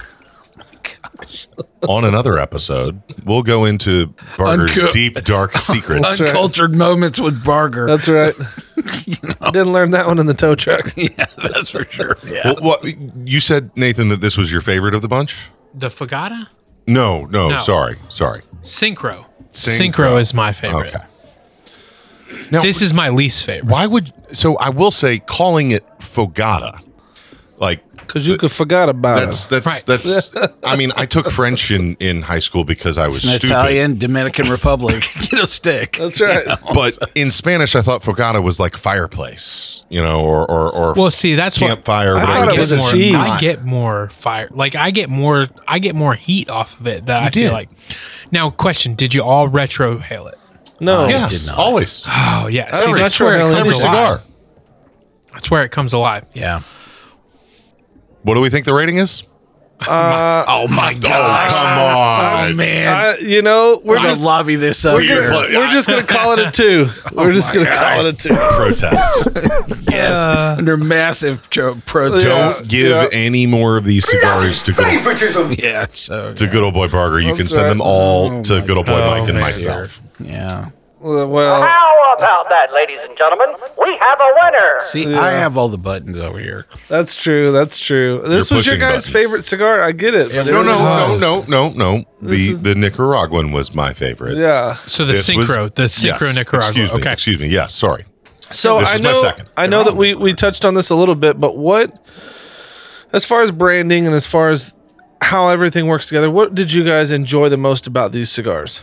On another episode, we'll go into Barger's Unco- deep, dark secrets. right. uncultured moments with Barger. That's right. I didn't learn that one in the tow truck. yeah, that's for sure. Yeah. Well, what, you said, Nathan, that this was your favorite of the bunch? The Fogata No, no, No. sorry, sorry. Synchro. Synchro. Synchro is my favorite. Okay. Now, This is my least favorite. why would so? I will say, calling it Fogata, like Because you could forgot about that's it. that's Right. that's. I mean, I took French in in high school because I was It's an stupid. Italian, Dominican Republic. Get a stick. That's right. But in Spanish, I thought Fogata was like fireplace, you know, or or, or Well, see, that's what campfire. I whatever. thought it get was a more, cheese. I get more fire. Like I get more. I get more heat off of it. That I did. feel like. Now, question: did you all retro hail it? No. Yeah. Yes, did not. always. Oh yeah. See, don't that's where it retro hail comes Every alive. cigar. That's where it comes alive. Yeah. What do we think the rating is? Oh my gosh. Come on. Oh man. I, you know, we're We're gonna just lobby this up we're, here. gonna, we're just gonna call it a two. We're just my gonna call it a two. Protest. Yes. Under massive tro- protest. Don't give yeah. any more of these cigars to good, Favoritism. Yeah. So to good old boy Barger. You can That's send them right. all to good old boy Oh, Mike and my myself. yeah. Uh, Well, How about that, ladies and gentlemen? We have a winner. See, Yeah. I have all the buttons over here. that's true. That's true. This You're was your pushing guys' buttons. favorite cigar. I get it. but it No, no, was- no, no, no, no. This The is- the Nicaraguan was my favorite. Yeah. So the This was- synchro, the synchro yes, Nicaragua. Excuse me. Okay. Excuse me. Yes. Sorry. So This I is my know, second. I know that we we touched on this a little bit, but what, as far as branding and as far as how everything works together, what did you guys enjoy the most about these cigars?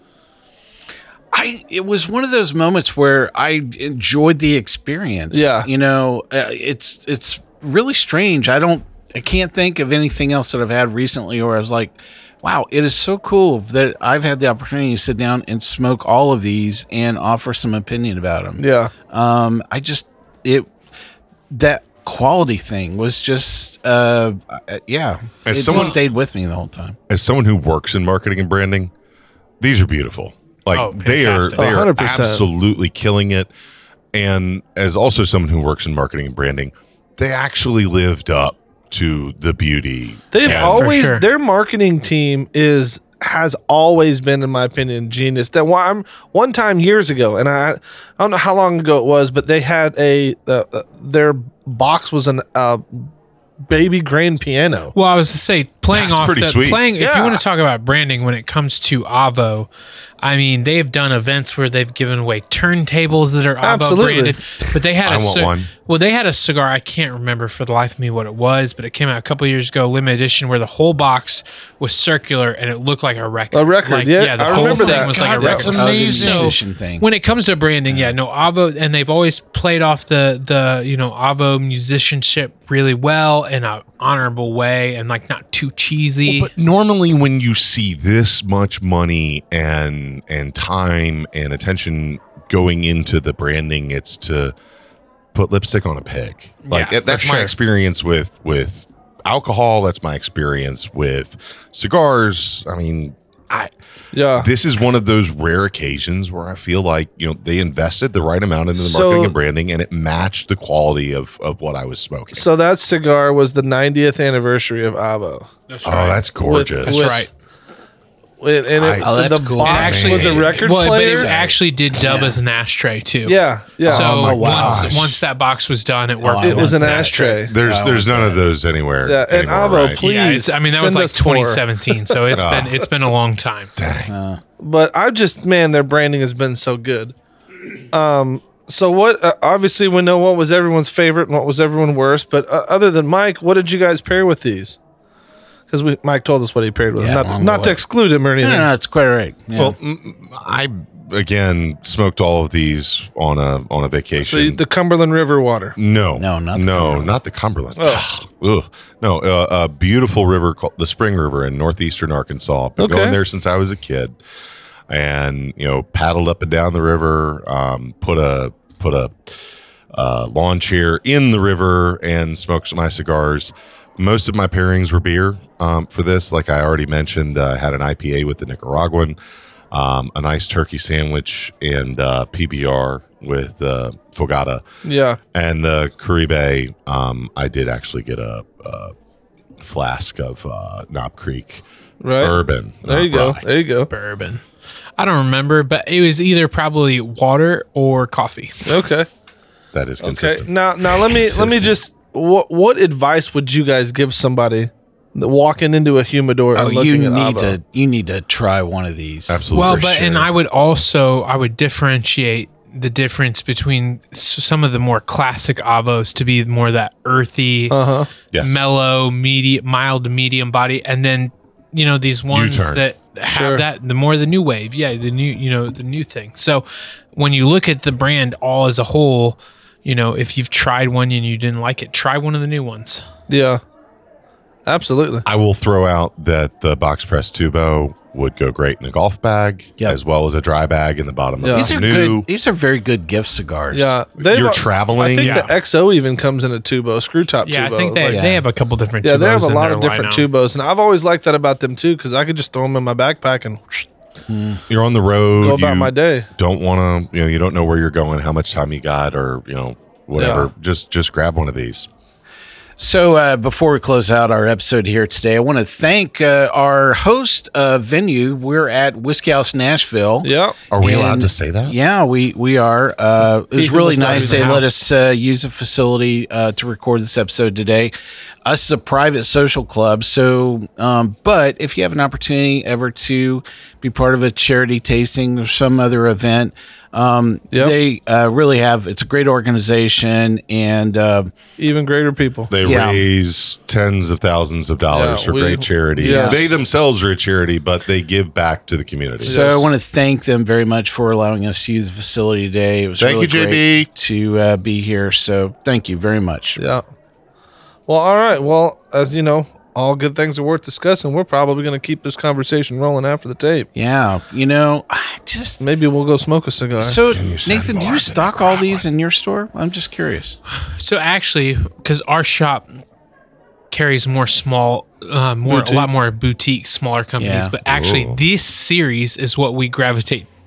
I it was one of those moments where I enjoyed the experience. Yeah. You know, uh, it's it's really strange. I don't I can't think of anything else that I've had recently where I was like, wow, it is so cool that I've had the opportunity to sit down and smoke all of these and offer some opinion about them. Yeah. Um, I just it that quality thing was just uh, uh yeah, As it someone- just stayed with me the whole time. As someone who works in marketing and branding, these are beautiful. Like Oh, they are, fantastic. they Oh, are one hundred percent. absolutely killing it. And as also someone who works in marketing and branding, they actually lived up to the beauty. They've and- always sure. their marketing team is has always been, in my opinion, genius. That one, one time years ago, and I, I don't know how long ago it was, but they had a uh, uh, their box was an uh, baby grand piano. Well, I was to say playing That's off pretty the sweet. playing. If Yeah. you want to talk about branding when it comes to Avo, I mean they have done events where they've given away turntables that are Avo Absolutely. branded. But they had I a want ci- one. well, they had a cigar. I can't remember for the life of me what it was, but it came out a couple years ago, limited edition, where the whole box was circular and it looked like a record. A record, Like, yeah, the I whole remember thing that. was like a God, that's record. amazing. So, Musician thing. when it comes to branding, yeah, no Avo, and they've always played off the the you know Avo musicianship really well in a honorable way and like not too cheesy. But normally, when you see this much money and and time and attention going into the branding, it's to put lipstick on a pig. Like Yeah, it- that's for my sure. experience with with alcohol. That's my experience with cigars. I mean, I Yeah. this is one of those rare occasions where I feel like, you know, they invested the right amount into the So- marketing and branding, and it matched the quality of of what I was smoking. So that cigar was the ninetieth anniversary of Avo. That's Oh, that's gorgeous. That's with- right. And, and it, Wow, that's the cool. box It actually- was a record well, player. but it actually did dub as an ashtray too. yeah, yeah. So Oh, my once gosh. once that box was done, it worked. I it was an want that. ashtray. There's I there's want none of that. those anywhere. Yeah, and anymore, Avo, right? please. Yeah, it's, I mean that was send like us for- twenty seventeen, so it's been it's been a long time. But I just, man, their branding has been so good. Um, so what? Uh, obviously, we know what was everyone's favorite and what was everyone's worst. But uh, other than Mike, what did you guys pair with these? Because we Mike told us what he paired with. Yeah, not to, along not the to way. exclude him or No, anything. no, no, it's quite all right. Yeah. Well, mm, I again smoked all of these on a on a vacation. So you- the Cumberland River water. no, No, not the no, Cumberland. not the Cumberland. Ugh. No, uh, a beautiful river called the Spring River in northeastern Arkansas. I've been Okay. going there since I was a kid, and you know, paddled up and down the river. Um, put a put a uh, lawn chair in the river and smoked my cigars. Most of my pairings were beer um, for this. Like I already mentioned, uh, I had an I P A with the Nicaraguan, um, a nice turkey sandwich, and uh, P B R with uh, Fogata. Yeah. And the Caribe, um, I did actually get a, a flask of uh, Knob Creek Right. bourbon. There you not go. rye. There you go. Bourbon. I don't remember, but it was either probably water or coffee. Okay. That is Okay. consistent. Now, now let me let me Consistent. just. What what advice would you guys give somebody that walking into a humidor oh, and you looking need at Avo? to you need to try one of these. Absolutely. Well, For but and sure. I would also I would differentiate the difference between s- some of the more classic Avos to be more that earthy, Uh-huh. Yes. mellow, medium, mild to medium body, and then you know these ones U-turn. that have Sure. that the more the new wave, yeah, the new you know the new thing. So when you look at the brand all as a whole, you know if you've tried one and you didn't like it, try one of the new ones. Yeah. Absolutely. I will throw out that the box press tubo would go great in a golf bag, Yep. as well as a dry bag in the bottom Yeah. of These the are new. good. These are very good gift cigars. Yeah. They've- You're traveling. I think Yeah. the X O even comes in a tubo, screw top Yeah, tubo. I think they Like- Yeah. they have a couple different. yeah, they have tubos a in lot their of different lineup. tubos, and I've always liked that about them too because I could just throw them in my backpack and You're on the road. go about you my day. Don't want to. You know, you don't know where you're going, how much time you got, or you know, whatever. Yeah. Just just grab one of these. So uh, before we close out our episode here today, I want to thank uh, our host uh, venue. We're at Whiskey House Nashville. Yeah. Are we And- allowed to say that? Yeah, we we are. Uh, it was People really must not nice. be in They the let house. us uh, use the facility uh, to record this episode today. Us is a private social club, so um, but if you have an opportunity ever to be part of a charity tasting or some other event, um, Yep. they uh, really have. It's a great organization, and uh, Even greater people. They Yeah. raise tens of thousands of dollars Yeah, for we- great charities. yeah. They themselves are a charity, but they give back to the community. so I Yes. want to thank them very much for allowing us to use the facility today. It was Thank really you, J B. great to uh, be here. So thank you very much. Yeah. Well, all right. Well, as you know, all good things are worth discussing. We're probably going to keep this conversation rolling after the tape. Yeah, you know, I just Maybe we'll go smoke a cigar. so Can you send Nathan, do more you to stock all these in your store? I'm just curious. So actually, because our shop carries more small, uh, more Boutique. a lot more boutique, smaller companies, Yeah. but actually, Ooh. this series is what we gravitate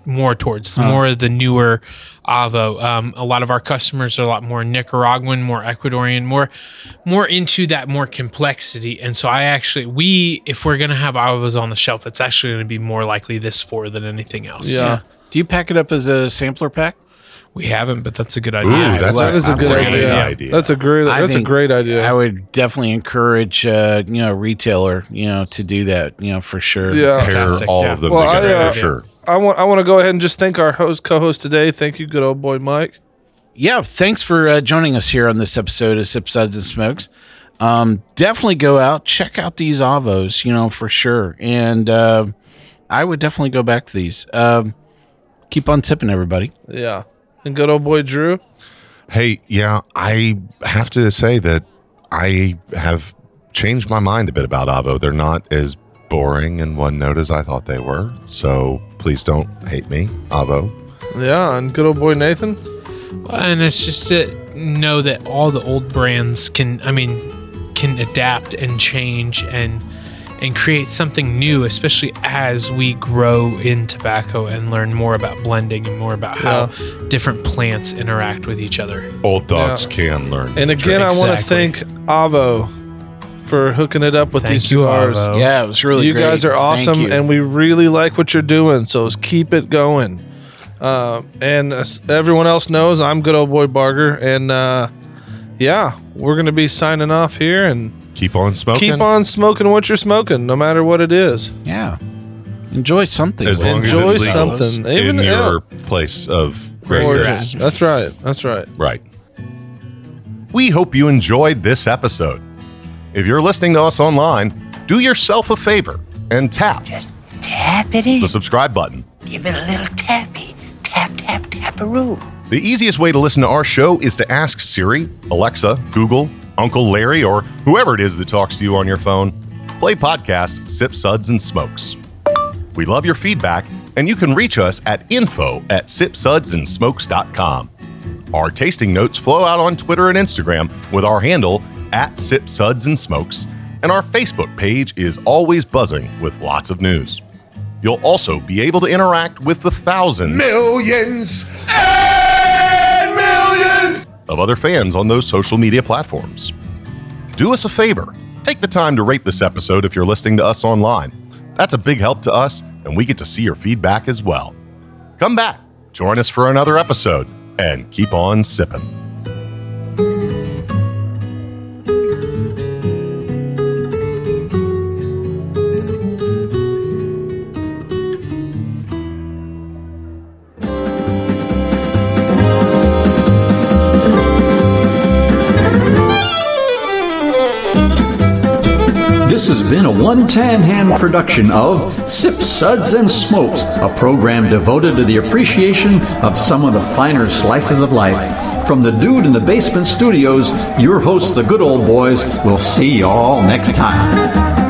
more towards Huh. more of the newer Avo. Um, a lot of our customers are a lot more Nicaraguan, more Ecuadorian, more more into that more complexity. And so I actually, we, if we're going to have Avos on the shelf, it's actually going to be more likely this four than anything else. Yeah. Do you pack it up as a sampler pack? We haven't, but that's a good idea. Ooh, that's That a, is a that's good a great idea. idea. That's a great. I That's a think great idea. I would definitely encourage, uh, you know, a retailer, you know, to do that, you know, for sure. Yeah. Pair Fantastic, all yeah. of them Well, I, together uh, for sure. I want. I want to go ahead and just thank our host, co-host today. Thank you, good old boy Mike. Yeah, thanks for uh, joining us here on this episode of Sip Suds and Smokes. Um, definitely go out, check out these Avos, you know, for sure. And uh, I would definitely go back to these. Um, keep on tipping, everybody. Yeah, and good old boy Drew. Hey, yeah, I have to say that I have changed my mind a bit about Avo. They're not as boring and one note as I thought they were. So please don't hate me, Avo. Yeah, and good old boy Nathan. And it's just to know that all the old brands can, I mean, can adapt and change and and create something new, especially as we grow in tobacco and learn more about blending and more about how Yeah. different plants interact with each other. Old dogs Yeah. can learn. And again, I want to Exactly. thank Avo for hooking it up with Thank these you, cigars. Avo. Yeah, it was really you great. guys are Thank awesome, you. and we really like what you're doing. So keep it going. Uh, and as everyone else knows, I'm good old boy Barger, and uh, yeah, we're gonna be signing off here and Keep on smoking. keep on smoking what you're smoking, no matter what it is. Yeah. Enjoy something. as with long it. as Enjoy it's legal something. in Even- yeah. your place of Origin. residence. That's right. That's right. Right. We hope you enjoyed this episode. If you're listening to us online, do yourself a favor and tap Tap it in. the subscribe button. Give it a little tappy. Tap, tap, tap-a-roo. The easiest way to listen to our show is to ask Siri, Alexa, Google, Uncle Larry, or whoever it is that talks to you on your phone. Play podcast Sip Suds and Smokes. We love your feedback, and you can reach us at info at sip suds and smokes dot com. Our tasting notes flow out on Twitter and Instagram with our handle at Sip Suds and Smokes, and our Facebook page is always buzzing with lots of news. You'll also be able to interact with the thousands Millions and millions. of other fans on those social media platforms. Do us a favor. Take the time to rate this episode if you're listening to us online. That's a big help to us, and we get to see your feedback as well. Come back, join us for another episode, and keep on sipping. This has been a one tan hand production of Sip Suds and Smokes, a program devoted to the appreciation of some of the finer slices of life. From the Dude in the Basement Studios, your hosts, the Good Old Boys, will see y'all next time.